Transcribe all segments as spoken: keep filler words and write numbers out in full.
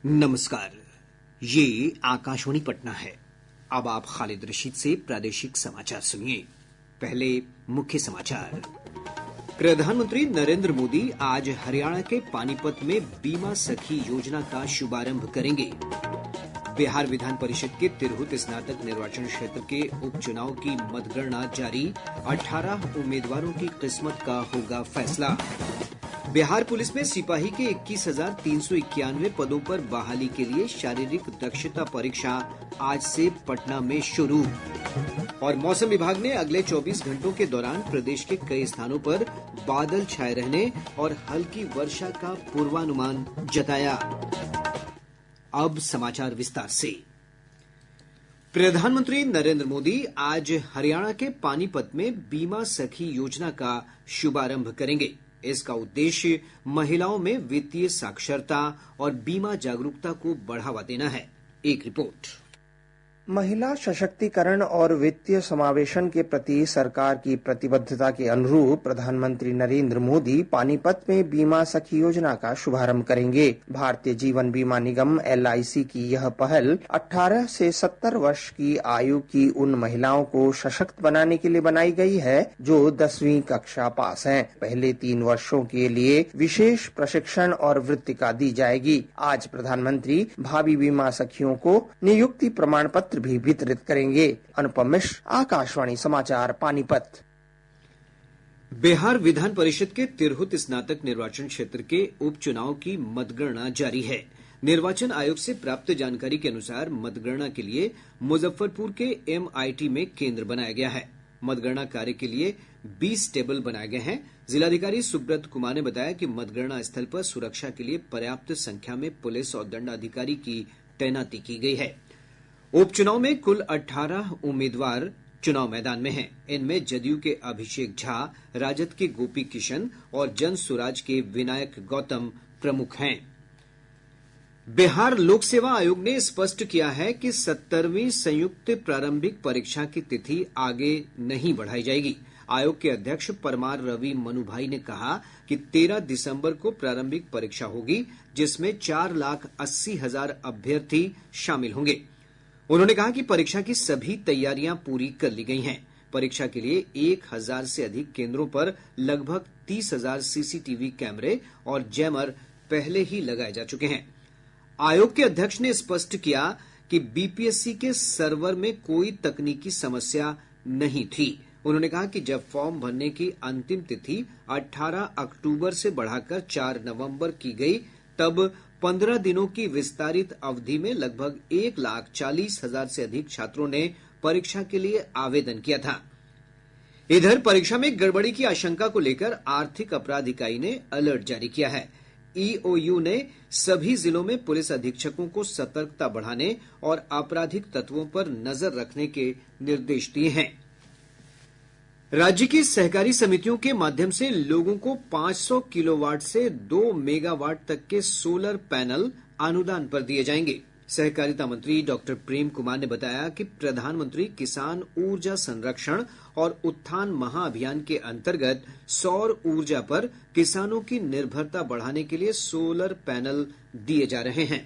नमस्कार, ये आकाशवाणी पटना है। अब आप खालिद रशीद से प्रादेशिक समाचार सुनिए। पहले मुख्य समाचार। प्रधानमंत्री नरेंद्र मोदी आज हरियाणा के पानीपत में बीमा सखी योजना का शुभारंभ करेंगे। बिहार विधान परिषद के तिरहुत स्नातक निर्वाचन क्षेत्र के उपचुनाव की मतगणना जारी। अठारह उम्मीदवारों की किस्मत का होगा फैसला। बिहार पुलिस में सिपाही के इक्कीस हजार तीन सौ इक्यानवे पदों पर बहाली के लिए शारीरिक दक्षता परीक्षा आज से पटना में शुरू। और मौसम विभाग ने अगले चौबीस घंटों के दौरान प्रदेश के कई स्थानों पर बादल छाये रहने और हल्की वर्षा का पूर्वानुमान जताया। अब समाचार विस्तार से। प्रधानमंत्री नरेंद्र मोदी आज हरियाणा के पानीपत में बीमा सखी योजना का शुभारंभ करेंगे। इसका उद्देश्य महिलाओं में वित्तीय साक्षरता और बीमा जागरूकता को बढ़ावा देना है। एक रिपोर्ट। महिला सशक्तिकरण और वित्तीय समावेशन के प्रति सरकार की प्रतिबद्धता के अनुरूप प्रधानमंत्री नरेंद्र मोदी पानीपत में बीमा सखी योजना का शुभारंभ करेंगे। भारतीय जीवन बीमा निगम एल आई सी की यह पहल अठारह से सत्तर वर्ष की आयु की उन महिलाओं को सशक्त बनाने के लिए बनाई गई है जो दसवीं कक्षा पास हैं। पहले तीन वर्षों के लिए विशेष प्रशिक्षण और वृत्तिका दी जाएगी। आज प्रधानमंत्री भावी बीमा सखियों को नियुक्ति प्रमाण पत्र भी वितरित करेंगे। अनुपम मिश्र, आकाशवाणी समाचार, पानीपत। बिहार विधान परिषद के तिरहुत स्नातक निर्वाचन क्षेत्र के उपचुनाव की मतगणना जारी है। निर्वाचन आयोग से प्राप्त जानकारी के अनुसार मतगणना के लिए मुजफ्फरपुर के एम आई टी में केंद्र बनाया गया है। मतगणना कार्य के लिए बीस टेबल बनाए गए हैं। जिलाधिकारी सुब्रत कुमार ने बताया कि मतगणना स्थल पर सुरक्षा के लिए पर्याप्त संख्या में पुलिस और दंडाधिकारी की तैनाती की गई है। उपचुनाव में कुल अठारह उम्मीदवार चुनाव मैदान में हैं। इनमें जदयू के अभिषेक झा, राजद के गोपी किशन और जन सुराज के विनायक गौतम प्रमुख हैं। बिहार लोक सेवा आयोग ने स्पष्ट किया है कि सत्तरवीं संयुक्त प्रारंभिक परीक्षा की तिथि आगे नहीं बढ़ाई जाएगी। आयोग के अध्यक्ष परमार रवि मनुभाई ने कहा कि तेरह दिसंबर को प्रारंभिक परीक्षा होगी, जिसमें चार लाख अस्सी हजार अभ्यर्थी शामिल होंगे। उन्होंने कहा कि परीक्षा की सभी तैयारियां पूरी कर ली गई हैं। परीक्षा के लिए एक हजार से अधिक केंद्रों पर लगभग तीस हजार सी सी टी वी कैमरे और जैमर पहले ही लगाए जा चुके हैं। आयोग के अध्यक्ष ने स्पष्ट किया कि बी पी एस सी के सर्वर में कोई तकनीकी समस्या नहीं थी। उन्होंने कहा कि जब फॉर्म भरने की अंतिम तिथि अठारह अक्टूबर से बढ़ाकर चार नवंबर की गई, तब पंद्रह दिनों की विस्तारित अवधि में लगभग एक लाख चालीस हजार से अधिक छात्रों ने परीक्षा के लिए आवेदन किया था। इधर परीक्षा में गड़बड़ी की आशंका को लेकर आर्थिक अपराध इकाई ने अलर्ट जारी किया है। ई ओ यू ने सभी जिलों में पुलिस अधीक्षकों को सतर्कता बढ़ाने और आपराधिक तत्वों पर नजर रखने के निर्देश दिए हैं। राज्य की सहकारी समितियों के माध्यम से लोगों को पांच सौ किलोवाट से दो मेगावाट तक के सोलर पैनल अनुदान पर दिए जाएंगे। सहकारिता मंत्री डॉक्टर प्रेम कुमार ने बताया कि प्रधानमंत्री किसान ऊर्जा संरक्षण और उत्थान महाअभियान के अंतर्गत सौर ऊर्जा पर किसानों की निर्भरता बढ़ाने के लिए सोलर पैनल दिए जा रहे हैं।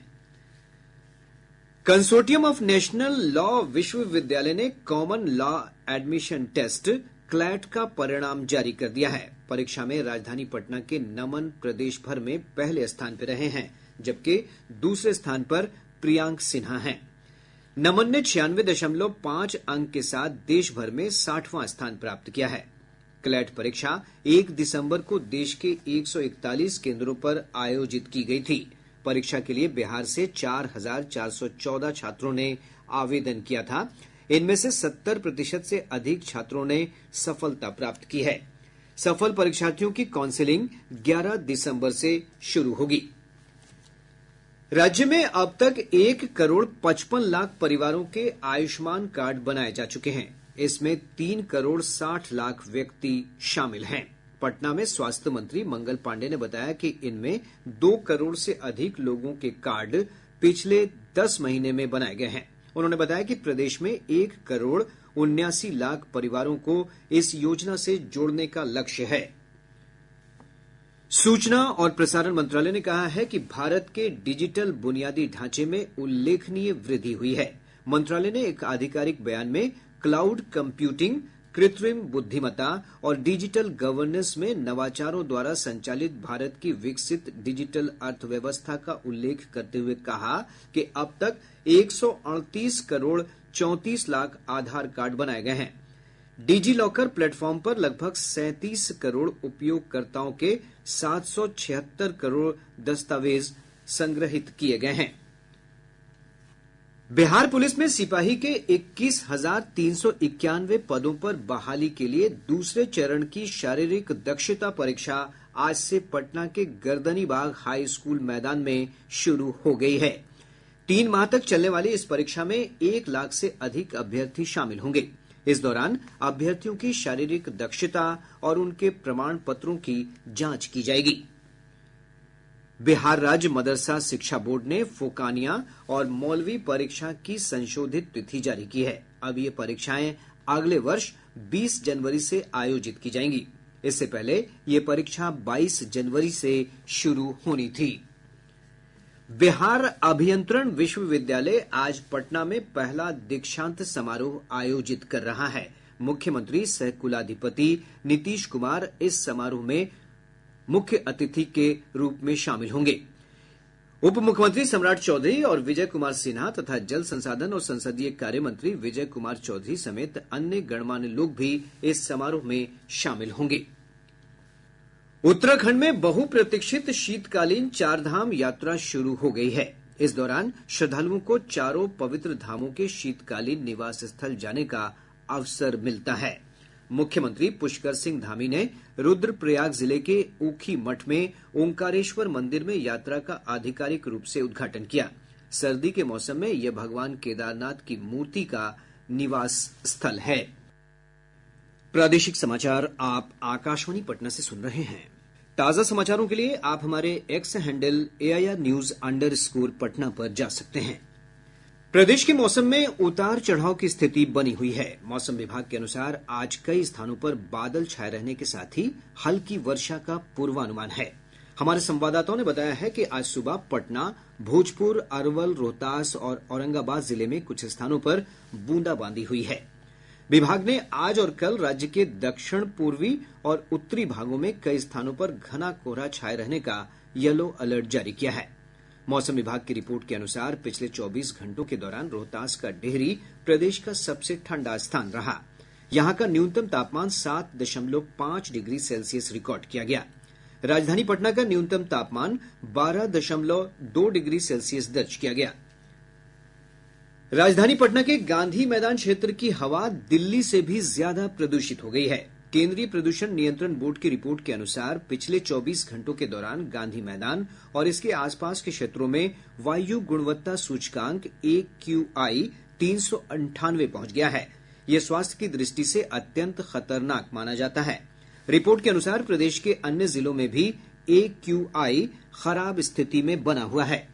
कंसोर्टियम ऑफ नेशनल लॉ विश्वविद्यालय ने common law admission test CLAT का परिणाम जारी कर दिया है। परीक्षा में राजधानी पटना के नमन प्रदेश भर में पहले स्थान पर रहे हैं, जबकि दूसरे स्थान पर प्रियांक सिन्हा हैं। नमन ने छियानवे दशमलव पांच अंक के साथ देश भर में साठवां स्थान प्राप्त किया है। क्लैट परीक्षा एक दिसंबर को देश के एक सौ इकतालीस केंद्रों पर आयोजित की गई थी। परीक्षा के लिए बिहार से चार हजार चार सौ चौदह छात्रों ने आवेदन किया था। इनमें से सत्तर प्रतिशत से अधिक छात्रों ने सफलता प्राप्त की है। सफल परीक्षार्थियों की काउंसलिंग ग्यारह दिसंबर से शुरू होगी। राज्य में अब तक एक करोड़ पचपन लाख परिवारों के आयुष्मान कार्ड बनाए जा चुके हैं। इसमें तीन करोड़ साठ लाख व्यक्ति शामिल हैं। पटना में स्वास्थ्य मंत्री मंगल पांडे ने बताया कि इनमें दो करोड़ से अधिक लोगों के कार्ड पिछले दस महीने में बनाए गए हैं। उन्होंने बताया कि प्रदेश में एक करोड़ उन्यासी लाख परिवारों को इस योजना से जोड़ने का लक्ष्य है। सूचना और प्रसारण मंत्रालय ने कहा है कि भारत के डिजिटल बुनियादी ढांचे में उल्लेखनीय वृद्धि हुई है। मंत्रालय ने एक आधिकारिक बयान में क्लाउड कंप्यूटिंग, कृत्रिम बुद्धिमत्ता और डिजिटल गवर्नेंस में नवाचारों द्वारा संचालित भारत की विकसित डिजिटल अर्थव्यवस्था का उल्लेख करते हुए कहा कि अब तक एक सौ अड़तीस करोड़ चौंतीस लाख आधार कार्ड बनाए गए हैं। डिजी लॉकर प्लेटफॉर्म पर लगभग सैंतीस करोड़ उपयोगकर्ताओं के सात सौ छिहत्तर करोड़ दस्तावेज संग्रहित किए गए हैं। बिहार पुलिस में सिपाही के इक्कीस हजार तीन सौ इक्यानवे पदों पर बहाली के लिए दूसरे चरण की शारीरिक दक्षता परीक्षा आज से पटना के गर्दनीबाग हाई स्कूल मैदान में शुरू हो गई है। तीन माह तक चलने वाली इस परीक्षा में एक लाख से अधिक अभ्यर्थी शामिल होंगे। इस दौरान अभ्यर्थियों की शारीरिक दक्षता और उनके प्रमाण पत्रों की जांच की जाएगी। बिहार राज्य मदरसा शिक्षा बोर्ड ने फोकानिया और मौलवी परीक्षा की संशोधित तिथि जारी की है। अब ये परीक्षाएं अगले वर्ष बीस जनवरी से आयोजित की जाएंगी। इससे पहले ये परीक्षा बाईस जनवरी से शुरू होनी थी। बिहार अभियंत्रण विश्वविद्यालय आज पटना में पहला दीक्षांत समारोह आयोजित कर रहा है। मुख्यमंत्री सह कुलाधिपति नीतीश कुमार इस समारोह में मुख्य अतिथि के रूप में शामिल होंगे। उप मुख्यमंत्री सम्राट चौधरी और विजय कुमार सिन्हा तथा जल संसाधन और संसदीय कार्य मंत्री विजय कुमार चौधरी समेत अन्य गणमान्य लोग भी इस समारोह में शामिल होंगे। उत्तराखंड में बहुप्रतीक्षित शीतकालीन चारधाम यात्रा शुरू हो गई है। इस दौरान श्रद्धालुओं को चारों पवित्र धामों के शीतकालीन निवास स्थल जाने का अवसर मिलता है। मुख्यमंत्री पुष्कर सिंह धामी ने रुद्रप्रयाग जिले के ऊखी मठ में ओंकारेश्वर मंदिर में यात्रा का आधिकारिक रूप से उद्घाटन किया। सर्दी के मौसम में यह भगवान केदारनाथ की मूर्ति का निवास स्थल है। प्रादेशिक समाचार आप आकाशवाणी पटना से सुन रहे हैं। ताजा समाचारों के लिए आप हमारे X handle AIR news underscore Patna पर जा सकते हैं। प्रदेश के मौसम में उतार चढ़ाव की स्थिति बनी हुई है। मौसम विभाग के अनुसार आज कई स्थानों पर बादल छाए रहने के साथ ही हल्की वर्षा का पूर्वानुमान है। हमारे संवाददाताओं ने बताया है कि आज सुबह पटना, भोजपुर, अरवल, रोहतास और औरंगाबाद जिले में कुछ स्थानों पर बूंदाबांदी हुई है। विभाग ने आज और कल राज्य के दक्षिण पूर्वी और उत्तरी भागों में कई स्थानों पर घना कोहरा छाए रहने का येलो अलर्ट जारी किया है। मौसम विभाग की रिपोर्ट के अनुसार पिछले चौबीस घंटों के दौरान रोहतास का डेहरी प्रदेश का सबसे ठंडा स्थान रहा। यहां का न्यूनतम तापमान सात दशमलव पांच डिग्री सेल्सियस रिकॉर्ड किया गया। राजधानी पटना का न्यूनतम तापमान बारह दशमलव दो डिग्री सेल्सियस दर्ज किया गया। राजधानी पटना के गांधी मैदान क्षेत्र की हवा दिल्ली से भी ज्यादा प्रदूषित हो गई है। केंद्रीय प्रदूषण नियंत्रण बोर्ड की रिपोर्ट के अनुसार पिछले चौबीस घंटों के दौरान गांधी मैदान और इसके आसपास के क्षेत्रों में वायु गुणवत्ता सूचकांक ए क्यू आई तीन सौ अंठानवे पहुंच गया है। यह स्वास्थ्य की दृष्टि से अत्यंत खतरनाक माना जाता है। रिपोर्ट के अनुसार प्रदेश के अन्य जिलों में भी ए क्यू आई खराब स्थिति में बना हुआ है।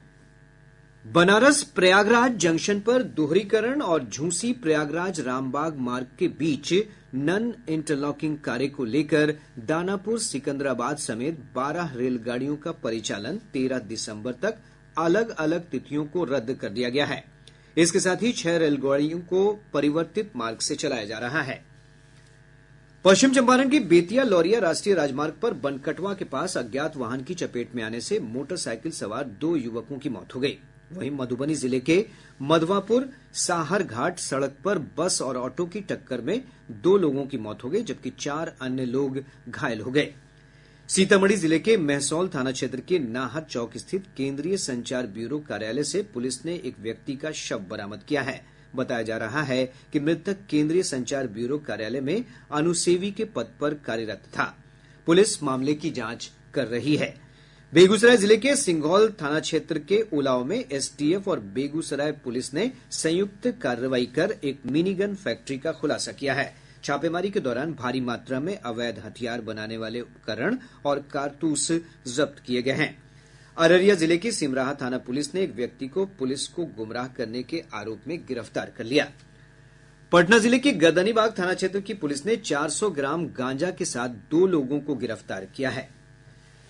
बनारस प्रयागराज जंक्शन पर दोहरीकरण और झूसी प्रयागराज रामबाग मार्ग के बीच नन इंटरलॉकिंग कार्य को लेकर दानापुर सिकंदराबाद समेत बारह रेलगाड़ियों का परिचालन तेरह दिसंबर तक अलग अलग तिथियों को रद्द कर दिया गया है। इसके साथ ही छह रेलगाड़ियों को परिवर्तित मार्ग से चलाया जा रहा है। पश्चिम चंपारण की बेतिया लौरिया राष्ट्रीय राजमार्ग पर बनकटवा के पास अज्ञात वाहन की चपेट में आने से मोटरसाइकिल सवार दो युवकों की मौत हो गई। वहीं मधुबनी जिले के मधवापुर साहर घाट सड़क पर बस और ऑटो की टक्कर में दो लोगों की मौत हो गई, जबकि चार अन्य लोग घायल हो गए। सीतामढ़ी जिले के महसौल थाना क्षेत्र के नाहर चौक स्थित केंद्रीय संचार ब्यूरो कार्यालय से पुलिस ने एक व्यक्ति का शव बरामद किया है। बताया जा रहा है कि मृतक केंद्रीय संचार ब्यूरो कार्यालय में अनुसेवी के पद पर कार्यरत था। पुलिस मामले की जांच कर रही है। बेगूसराय जिले के सिंघौल थाना क्षेत्र के उलाव में एसटीएफ और बेगूसराय पुलिस ने संयुक्त कार्रवाई कर एक मिनीगन फैक्ट्री का खुलासा किया है। छापेमारी के दौरान भारी मात्रा में अवैध हथियार बनाने वाले उपकरण और कारतूस जब्त किए गए हैं। अररिया जिले की सिमराहा थाना पुलिस ने एक व्यक्ति को पुलिस को गुमराह करने के आरोप में गिरफ्तार कर लिया। पटना जिले के गर्दनीबाग थाना क्षेत्र की पुलिस ने चार सौ ग्राम गांजा के साथ दो लोगों को गिरफ्तार किया है।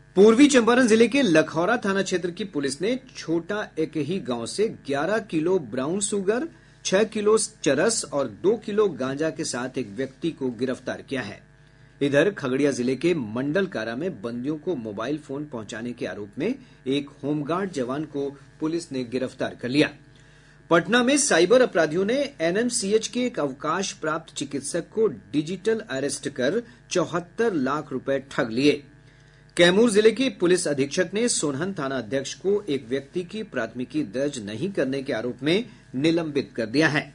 पूर्वी चंपारण जिले के लखौरा थाना क्षेत्र की पुलिस ने छोटा एकही गांव से ग्यारह किलो ब्राउन सुगर, छह किलो चरस और दो किलो गांजा के साथ एक व्यक्ति को गिरफ्तार किया है। इधर खगड़िया जिले के मंडल कारा में बंदियों को मोबाइल फोन पहुंचाने के आरोप में एक होमगार्ड जवान को पुलिस ने गिरफ्तार कर लिया। पटना में साइबर अपराधियों ने एनएमसीएच के एक अवकाश प्राप्त चिकित्सक को डिजिटल अरेस्ट कर चौहत्तर लाख रुपए ठग लिए। कैमूर जिले के पुलिस अधीक्षक ने सोनहन थाना अध्यक्ष को एक व्यक्ति की प्राथमिकी दर्ज नहीं करने के आरोप में निलंबित कर दिया है।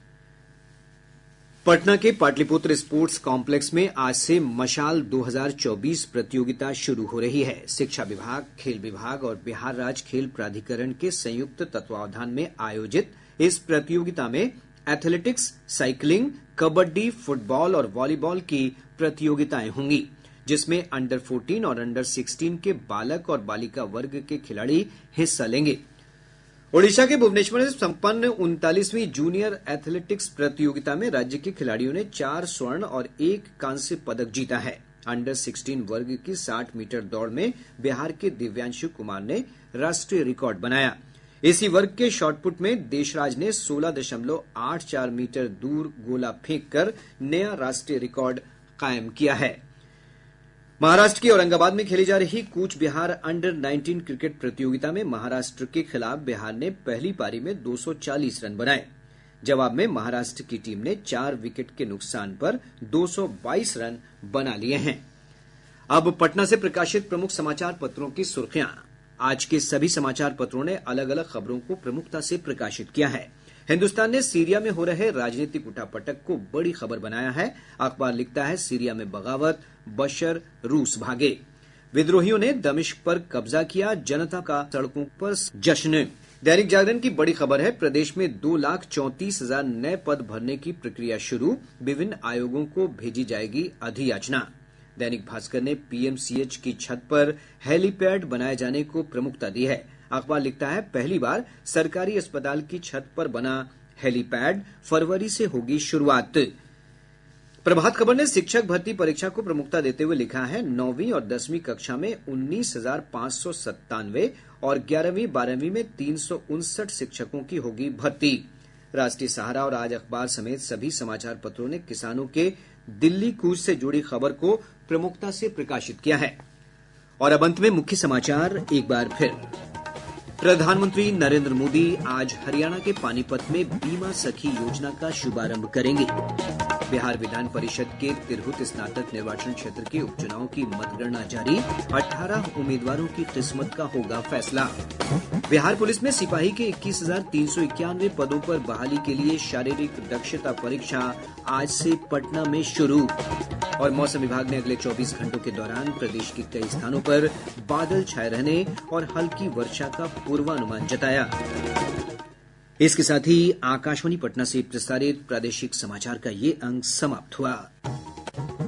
पटना के पाटलिपुत्र स्पोर्ट्स कॉम्प्लेक्स में आज से मशाल दो हज़ार चौबीस प्रतियोगिता शुरू हो रही है। शिक्षा विभाग, खेल विभाग और बिहार राज्य खेल प्राधिकरण के संयुक्त तत्वावधान में आयोजित इस प्रतियोगिता में एथलेटिक्स, साइकिलिंग, कबड्डी, फुटबॉल और वॉलीबॉल की प्रतियोगिताएं होंगी, जिसमें अंडर चौदह और अंडर सोलह के बालक और बालिका वर्ग के खिलाड़ी हिस्सा लेंगे। ओडिशा के भुवनेश्वर में संपन्न उनतालीसवीं जूनियर एथलेटिक्स प्रतियोगिता में राज्य के खिलाड़ियों ने चार स्वर्ण और एक कांस्य पदक जीता है। अंडर सोलह वर्ग की साठ मीटर दौड़ में बिहार के दिव्यांशु कुमार ने राष्ट्रीय रिकॉर्ड बनाया। इसी वर्ग के शॉटपुट में देशराज ने सोलह दशमलव आठ चार मीटर दूर गोला फेंक कर नया राष्ट्रीय रिकॉर्ड कायम किया है। महाराष्ट्र के औरंगाबाद में खेली जा रही कूच बिहार अंडर उन्नीस क्रिकेट प्रतियोगिता में महाराष्ट्र के खिलाफ बिहार ने पहली पारी में दो सौ चालीस रन बनाए। जवाब में महाराष्ट्र की टीम ने चार विकेट के नुकसान पर दो सौ बाईस रन बना लिए हैं। अब पटना से प्रकाशित प्रमुख समाचार पत्रों की सुर्खियां। आज के सभी समाचार पत्रों ने अलग अलग खबरों को प्रमुखता से प्रकाशित किया है। हिन्दुस्तान ने सीरिया में हो रहे राजनीतिक उठापटक को बड़ी खबर बनाया है। अखबार लिखता है, सीरिया में बगावत, बशर रूस भागे, विद्रोहियों ने दमिश्क पर कब्जा किया, जनता का सड़कों पर जश्न। दैनिक जागरण की बड़ी खबर है, प्रदेश में दो लाख चौंतीस हजार नए पद भरने की प्रक्रिया शुरू, विभिन्न आयोगों को भेजी जाएगी अधियाचना। दैनिक भास्कर ने पीएमसीएच की छत पर हेलीपैड बनाए जाने को प्रमुखता दी है। अखबार लिखता है, पहली बार सरकारी अस्पताल की छत पर बना हेलीपैड, फरवरी से होगी शुरुआत। प्रभात खबर ने शिक्षक भर्ती परीक्षा को प्रमुखता देते हुए लिखा है, नौवीं और दसवीं कक्षा में उन्नीस हजार पांच सौ सत्तानवे और ग्यारहवीं बारहवीं में तीन सौ उनसठ शिक्षकों की होगी भर्ती। राष्ट्रीय सहारा और आज अखबार समेत सभी समाचार पत्रों ने किसानों के दिल्ली कूच से जुड़ी खबर को प्रमुखता से प्रकाशित किया है। और अब अंत में मुख्य समाचार एक बार फिर। प्रधानमंत्री नरेंद्र मोदी आज हरियाणा के पानीपत में बीमा सखी योजना का शुभारंभ करेंगे। बिहार विधान परिषद के तिरहुत स्नातक निर्वाचन क्षेत्र के उपचुनाव की मतगणना जारी, अठारह उम्मीदवारों की किस्मत का होगा फैसला। बिहार पुलिस में सिपाही के इक्कीस हजार तीन सौ इक्यानवे पदों पर बहाली के लिए शारीरिक दक्षता परीक्षा आज से पटना में शुरू। और मौसम विभाग ने अगले चौबीस घंटों के दौरान प्रदेश के कई स्थानों पर बादल छाये रहने और हल्की वर्षा का पूर्वानुमान जताया। इसके साथ ही आकाशवाणी पटना से प्रसारित प्रादेशिक समाचार का ये अंक समाप्त हुआ।